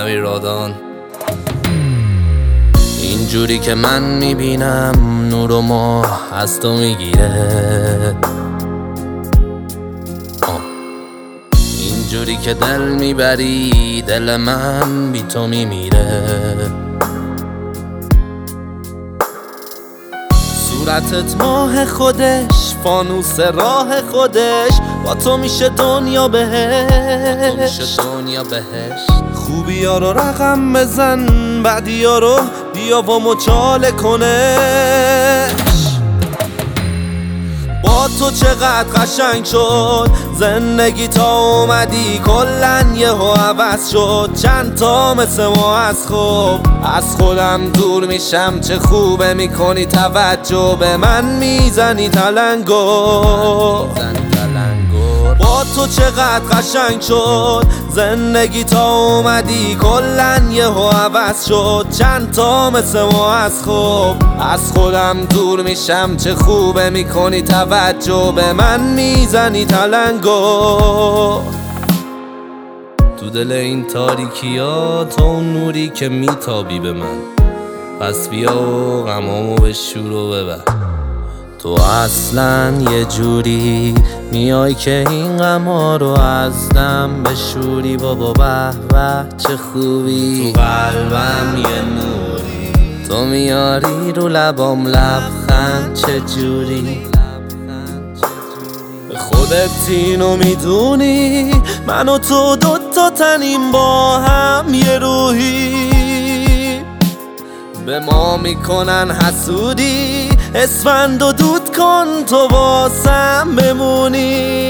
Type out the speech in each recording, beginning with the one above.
امیر رادان. اینجوری که من میبینم نور و ماه از تو میگیره، اینجوری که دل میبری دل من بی تو میمیره. صورتت ماه خودش، فانوس راه خودش، با تو میشه دنیا بهش. خوبی ها رو رقم بزن، بعدی ها رو بیا و مچاله کنش. با تو چقدر قشنگ شد زندگی تا اومدی کلن یهو عوض شد. چند تا مثل ما از خودم دور میشم، چه خوبه میکنی توجه به من میزنی تلنگو. با تو چقدر قشنگ شد زندگی تا اومدی کلن یهو عوض شد. چند تا مثل ما از خودم دور میشم، چه خوبه میکنی توجه به من میزنی تلنگو. تو دل این تاریکی ها تو اون نوری که میتابی به من، پس بیا و غمامو به شور و ببر. تو اصلا یه جوری میای که این غما رو از دم بشوری. بابا به به چه خوبی، تو قلبم یه نوری، تو میاری رو لبام لبخند چه جوری. به خودت اینو میدونی من و تو دوتا تنیم با هم یه روحی. به ما میکنن حسودی، اسفند و دود کن تو واسم بمونی.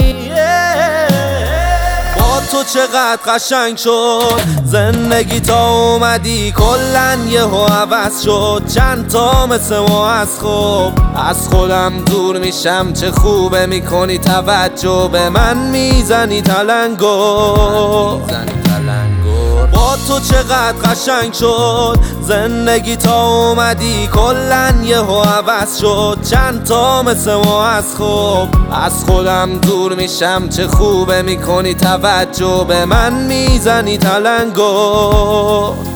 با تو چقدر قشنگ شد زندگی تا اومدی کلن یهو عوض شد. چند تا مثل ما از خودم دور میشم، چه خوبه میکنی توجه به من میزنی تلنگو. با تو چقدر قشنگ شد زندگی تا اومدی کلن یهو عوض شد. چند تا مثل ما از خودم دور میشم، چه خوبه میکنی توجه به من میزنی تلنگو.